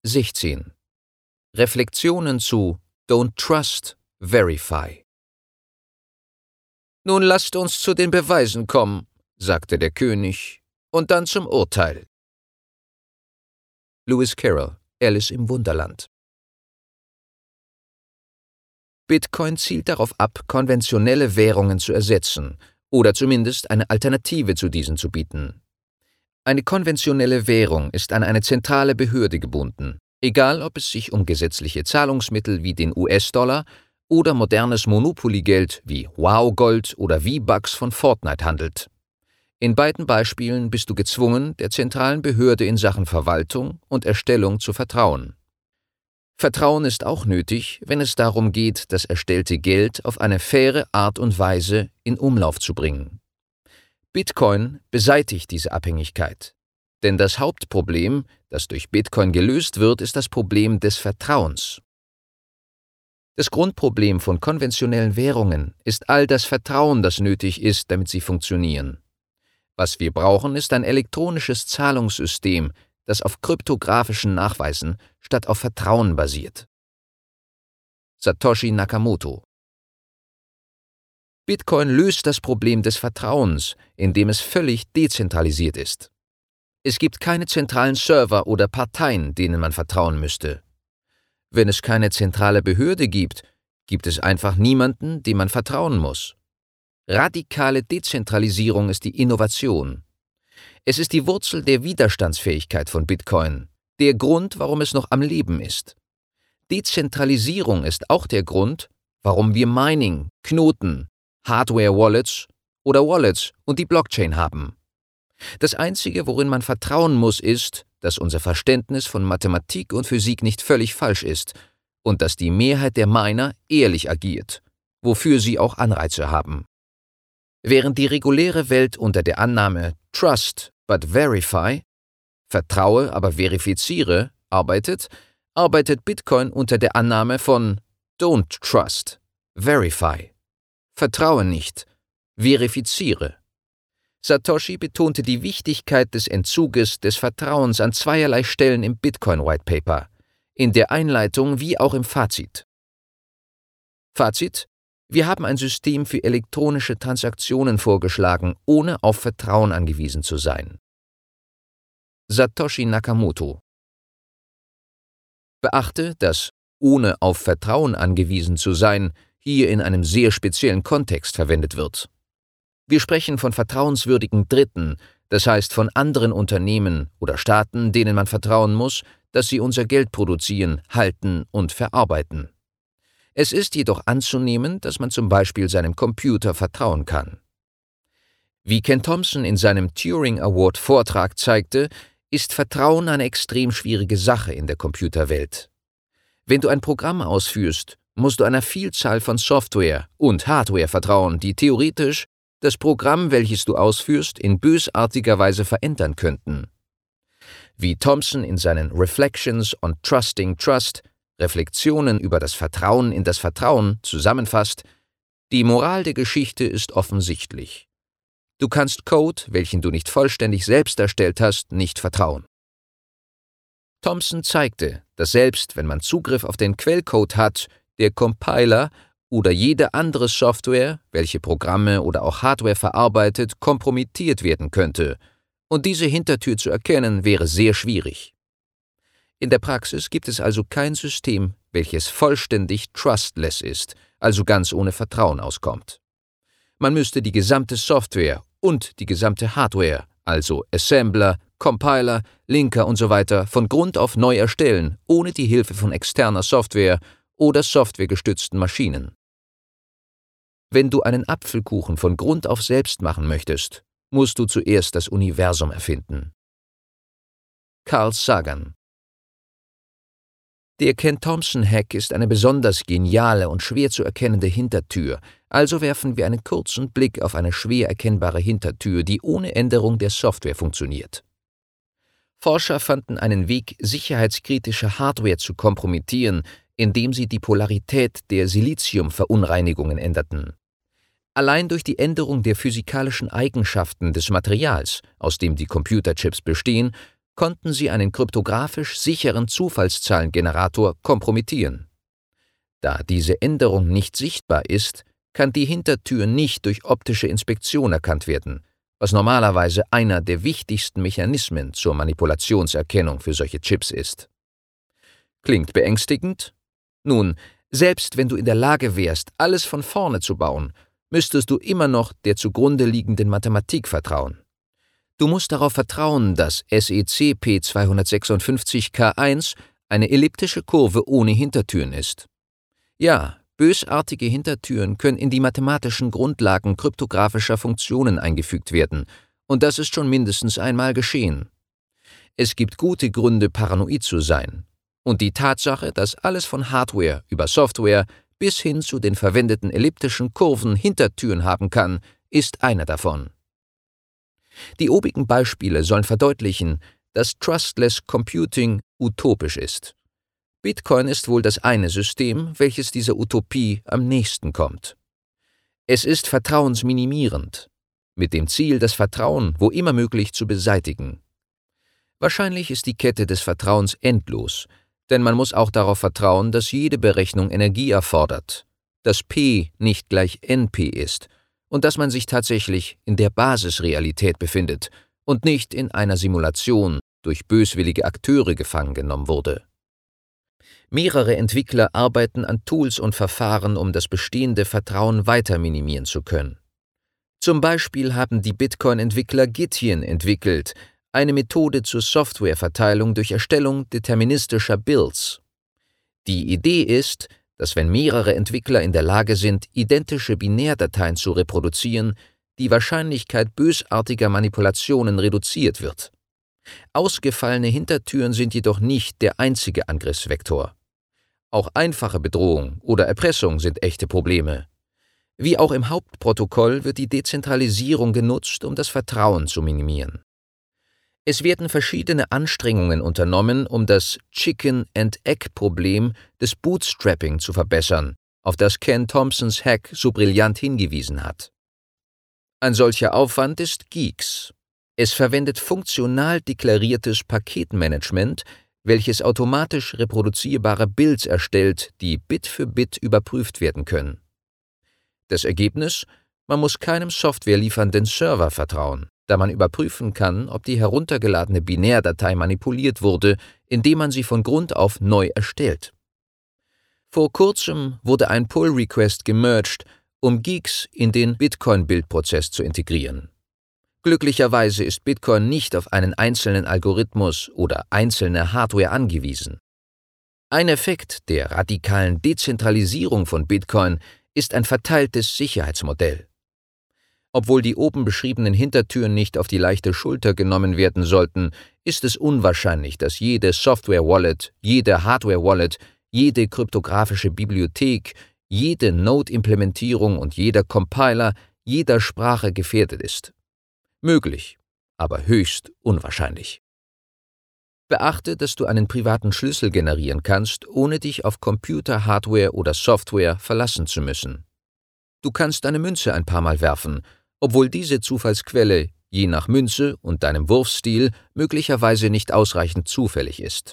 16. Reflexionen zu Don't Trust, Verify. »Nun lasst uns zu den Beweisen kommen«, sagte der König, »und dann zum Urteil.« Lewis Carroll, Alice im Wunderland. Bitcoin zielt darauf ab, konventionelle Währungen zu ersetzen oder zumindest eine Alternative zu diesen zu bieten. Eine konventionelle Währung ist an eine zentrale Behörde gebunden, egal ob es sich um gesetzliche Zahlungsmittel wie den US-Dollar oder modernes Monopoly-Geld wie Wow-Gold oder V-Bucks von Fortnite handelt. In beiden Beispielen bist du gezwungen, der zentralen Behörde in Sachen Verwaltung und Erstellung zu vertrauen. Vertrauen ist auch nötig, wenn es darum geht, das erstellte Geld auf eine faire Art und Weise in Umlauf zu bringen. Bitcoin beseitigt diese Abhängigkeit. Denn das Hauptproblem, das durch Bitcoin gelöst wird, ist das Problem des Vertrauens. Das Grundproblem von konventionellen Währungen ist all das Vertrauen, das nötig ist, damit sie funktionieren. Was wir brauchen, ist ein elektronisches Zahlungssystem, das auf kryptografischen Nachweisen statt auf Vertrauen basiert. Satoshi Nakamoto. Bitcoin löst das Problem des Vertrauens, indem es völlig dezentralisiert ist. Es gibt keine zentralen Server oder Parteien, denen man vertrauen müsste. Wenn es keine zentrale Behörde gibt, gibt es einfach niemanden, dem man vertrauen muss. Radikale Dezentralisierung ist die Innovation. Es ist die Wurzel der Widerstandsfähigkeit von Bitcoin, der Grund, warum es noch am Leben ist. Dezentralisierung ist auch der Grund, warum wir Mining, Knoten, Hardware-Wallets oder Wallets und die Blockchain haben. Das Einzige, worin man vertrauen muss, ist, dass unser Verständnis von Mathematik und Physik nicht völlig falsch ist und dass die Mehrheit der Miner ehrlich agiert, wofür sie auch Anreize haben. Während die reguläre Welt unter der Annahme Trust but Verify, vertraue, aber verifiziere, arbeitet Bitcoin unter der Annahme von Don't Trust, Verify. Vertraue nicht, verifiziere. Satoshi betonte die Wichtigkeit des Entzuges des Vertrauens an zweierlei Stellen im Bitcoin-White Paper, in der Einleitung wie auch im Fazit. Fazit: Wir haben ein System für elektronische Transaktionen vorgeschlagen, ohne auf Vertrauen angewiesen zu sein. Satoshi Nakamoto. Beachte, dass ohne auf Vertrauen angewiesen zu sein hier in einem sehr speziellen Kontext verwendet wird. Wir sprechen von vertrauenswürdigen Dritten, das heißt von anderen Unternehmen oder Staaten, denen man vertrauen muss, dass sie unser Geld produzieren, halten und verarbeiten. Es ist jedoch anzunehmen, dass man zum Beispiel seinem Computer vertrauen kann. Wie Ken Thompson in seinem Turing Award Vortrag zeigte, ist Vertrauen eine extrem schwierige Sache in der Computerwelt. Wenn du ein Programm ausführst, musst du einer Vielzahl von Software und Hardware vertrauen, die theoretisch das Programm, welches du ausführst, in bösartiger Weise verändern könnten. Wie Thompson in seinen Reflections on Trusting Trust, Reflexionen über das Vertrauen in das Vertrauen, zusammenfasst: Die Moral der Geschichte ist offensichtlich. Du kannst Code, welchen du nicht vollständig selbst erstellt hast, nicht vertrauen. Thompson zeigte, dass selbst wenn man Zugriff auf den Quellcode hat, der Compiler oder jede andere Software, welche Programme oder auch Hardware verarbeitet, kompromittiert werden könnte, und diese Hintertür zu erkennen, wäre sehr schwierig. In der Praxis gibt es also kein System, welches vollständig trustless ist, also ganz ohne Vertrauen auskommt. Man müsste die gesamte Software und die gesamte Hardware, also Assembler, Compiler, Linker usw. Von Grund auf neu erstellen, ohne die Hilfe von externer Software oder softwaregestützten Maschinen. Wenn du einen Apfelkuchen von Grund auf selbst machen möchtest, musst du zuerst das Universum erfinden. Carl Sagan. Der Ken-Thompson-Hack ist eine besonders geniale und schwer zu erkennende Hintertür, also werfen wir einen kurzen Blick auf eine schwer erkennbare Hintertür, die ohne Änderung der Software funktioniert. Forscher fanden einen Weg, sicherheitskritische Hardware zu kompromittieren, indem sie die Polarität der Siliziumverunreinigungen änderten. Allein durch die Änderung der physikalischen Eigenschaften des Materials, aus dem die Computerchips bestehen, konnten sie einen kryptografisch sicheren Zufallszahlengenerator kompromittieren. Da diese Änderung nicht sichtbar ist, kann die Hintertür nicht durch optische Inspektion erkannt werden, was normalerweise einer der wichtigsten Mechanismen zur Manipulationserkennung für solche Chips ist. Klingt beängstigend? Nun, selbst wenn du in der Lage wärst, alles von vorne zu bauen, müsstest du immer noch der zugrunde liegenden Mathematik vertrauen. Du musst darauf vertrauen, dass SECP256K1 eine elliptische Kurve ohne Hintertüren ist. Ja, bösartige Hintertüren können in die mathematischen Grundlagen kryptografischer Funktionen eingefügt werden, und das ist schon mindestens einmal geschehen. Es gibt gute Gründe, paranoid zu sein. Und die Tatsache, dass alles von Hardware über Software bis hin zu den verwendeten elliptischen Kurven Hintertüren haben kann, ist einer davon. Die obigen Beispiele sollen verdeutlichen, dass Trustless Computing utopisch ist. Bitcoin ist wohl das eine System, welches dieser Utopie am nächsten kommt. Es ist vertrauensminimierend, mit dem Ziel, das Vertrauen wo immer möglich zu beseitigen. Wahrscheinlich ist die Kette des Vertrauens endlos, denn man muss auch darauf vertrauen, dass jede Berechnung Energie erfordert, dass P nicht gleich NP ist und dass man sich tatsächlich in der Basisrealität befindet und nicht in einer Simulation durch böswillige Akteure gefangen genommen wurde. Mehrere Entwickler arbeiten an Tools und Verfahren, um das bestehende Vertrauen weiter minimieren zu können. Zum Beispiel haben die Bitcoin-Entwickler Gitian entwickelt, eine Methode zur Softwareverteilung durch Erstellung deterministischer Builds. Die Idee ist, dass wenn mehrere Entwickler in der Lage sind, identische Binärdateien zu reproduzieren, die Wahrscheinlichkeit bösartiger Manipulationen reduziert wird. Ausgefallene Hintertüren sind jedoch nicht der einzige Angriffsvektor. Auch einfache Bedrohung oder Erpressung sind echte Probleme. Wie auch im Hauptprotokoll wird die Dezentralisierung genutzt, um das Vertrauen zu minimieren. Es werden verschiedene Anstrengungen unternommen, um das Chicken-and-Egg-Problem des Bootstrapping zu verbessern, auf das Ken Thompsons Hack so brillant hingewiesen hat. Ein solcher Aufwand ist Geeks. Es verwendet funktional deklariertes Paketmanagement, welches automatisch reproduzierbare Builds erstellt, die Bit für Bit überprüft werden können. Das Ergebnis? Man muss keinem softwareliefernden Server vertrauen, da man überprüfen kann, ob die heruntergeladene Binärdatei manipuliert wurde, indem man sie von Grund auf neu erstellt. Vor kurzem wurde ein Pull-Request gemerged, um Geeks in den Bitcoin-Bildprozess zu integrieren. Glücklicherweise ist Bitcoin nicht auf einen einzelnen Algorithmus oder einzelne Hardware angewiesen. Ein Effekt der radikalen Dezentralisierung von Bitcoin ist ein verteiltes Sicherheitsmodell. Obwohl die oben beschriebenen Hintertüren nicht auf die leichte Schulter genommen werden sollten, ist es unwahrscheinlich, dass jede Software-Wallet, jede Hardware-Wallet, jede kryptografische Bibliothek, jede Node-Implementierung und jeder Compiler jeder Sprache gefährdet ist. Möglich, aber höchst unwahrscheinlich. Beachte, dass du einen privaten Schlüssel generieren kannst, ohne dich auf Computer, Hardware oder Software verlassen zu müssen. Du kannst deine Münze ein paar Mal werfen, obwohl diese Zufallsquelle je nach Münze und deinem Wurfstil möglicherweise nicht ausreichend zufällig ist.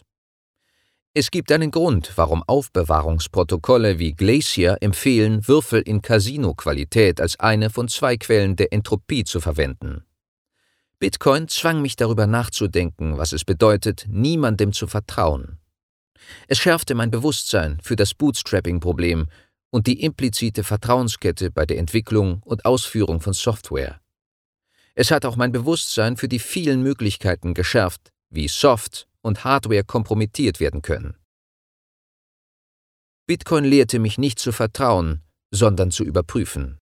Es gibt einen Grund, warum Aufbewahrungsprotokolle wie Glacier empfehlen, Würfel in Casino-Qualität als eine von 2 Quellen der Entropie zu verwenden. Bitcoin zwang mich darüber nachzudenken, was es bedeutet, niemandem zu vertrauen. Es schärfte mein Bewusstsein für das Bootstrapping-Problem und die implizite Vertrauenskette bei der Entwicklung und Ausführung von Software. Es hat auch mein Bewusstsein für die vielen Möglichkeiten geschärft, wie Soft- und Hardware kompromittiert werden können. Bitcoin lehrte mich nicht zu vertrauen, sondern zu überprüfen.